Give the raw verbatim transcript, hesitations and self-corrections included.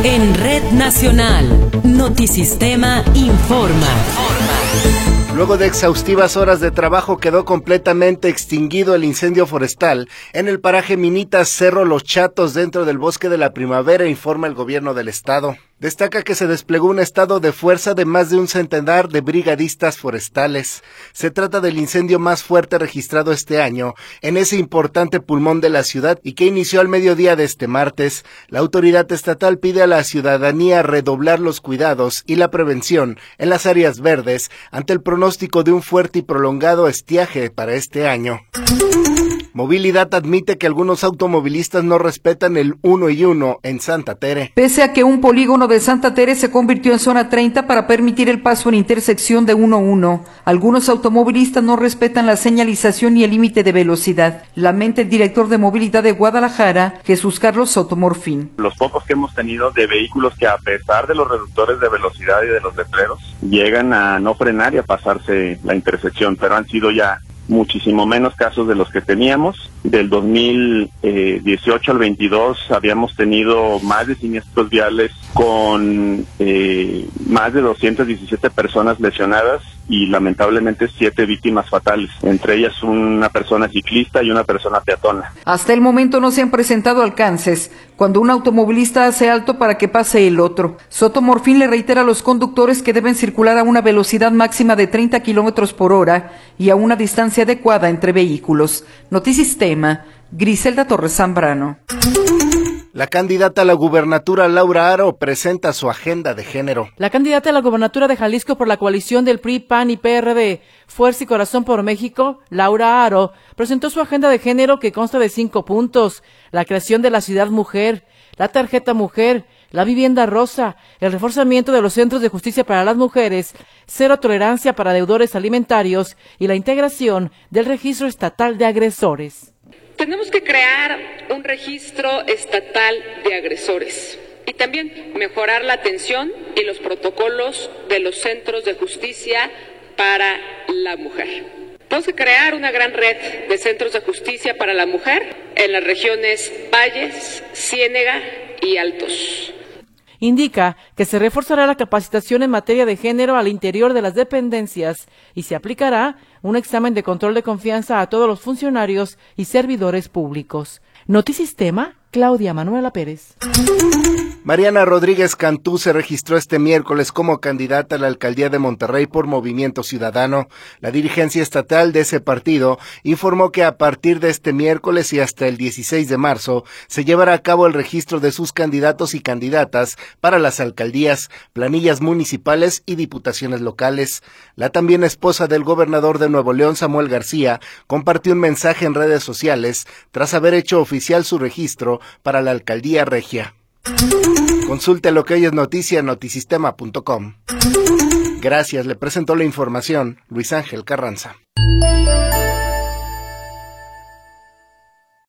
En Red Nacional, Notisistema informa. Luego de exhaustivas horas de trabajo, quedó completamente extinguido el incendio forestal en el paraje Minitas Cerro Los Chatos, dentro del Bosque de la Primavera, informa el gobierno del estado. Destaca que se desplegó un estado de fuerza de más de un centenar de brigadistas forestales. Se trata del incendio más fuerte registrado este año en ese importante pulmón de la ciudad y que inició al mediodía de este martes. La autoridad estatal pide a la ciudadanía redoblar los cuidados y la prevención en las áreas verdes ante el pronóstico de un fuerte y prolongado estiaje para este año. Movilidad admite que algunos automovilistas no respetan el uno y uno en Santa Tere. Pese a que un polígono de Santa Tere se convirtió en zona treinta para permitir el paso en intersección de uno uno, algunos automovilistas no respetan la señalización y el límite de velocidad. Lamenta el director de movilidad de Guadalajara, Jesús Carlos Sotomorfín. Los pocos que hemos tenido de vehículos que, a pesar de los reductores de velocidad y de los letreros, llegan a no frenar y a pasarse la intersección, pero han sido ya muchísimo menos casos de los que teníamos. Del dos mil dieciocho al veintidós habíamos tenido más de siniestros viales con eh, más de doscientas diecisiete personas lesionadas y lamentablemente siete víctimas fatales, entre ellas una persona ciclista y una persona peatona. Hasta el momento no se han presentado alcances cuando un automovilista hace alto para que pase el otro. Sotomorfín le reitera a los conductores que deben circular a una velocidad máxima de treinta kilómetros por hora y a una distancia adecuada entre vehículos. Notisistema, Griselda Torres Zambrano. La candidata a la gubernatura, Laura Haro, presenta su agenda de género. La candidata a la gubernatura de Jalisco por la coalición del P R I, P A N y P R D, Fuerza y Corazón por México, Laura Haro, presentó su agenda de género que consta de cinco puntos: la creación de la ciudad mujer, la tarjeta mujer, la vivienda rosa, el reforzamiento de los centros de justicia para las mujeres, cero tolerancia para deudores alimentarios y la integración del registro estatal de agresores. Tenemos que crear un registro estatal de agresores y también mejorar la atención y los protocolos de los centros de justicia para la mujer. Tenemos que crear una gran red de centros de justicia para la mujer en las regiones Valles, Ciénega y Altos. Indica que se reforzará la capacitación en materia de género al interior de las dependencias y se aplicará un examen de control de confianza a todos los funcionarios y servidores públicos. Notisistema, Claudia Manuela Pérez. Mariana Rodríguez Cantú se registró este miércoles como candidata a la alcaldía de Monterrey por Movimiento Ciudadano. La dirigencia estatal de ese partido informó que a partir de este miércoles y hasta el dieciséis de marzo se llevará a cabo el registro de sus candidatos y candidatas para las alcaldías, planillas municipales y diputaciones locales. La también esposa del gobernador de Nuevo León, Samuel García, compartió un mensaje en redes sociales tras haber hecho oficial su registro para la alcaldía regia. Consulte lo que hoy es noticia en notisistema punto com. Gracias, le presentó la información Luis Ángel Carranza.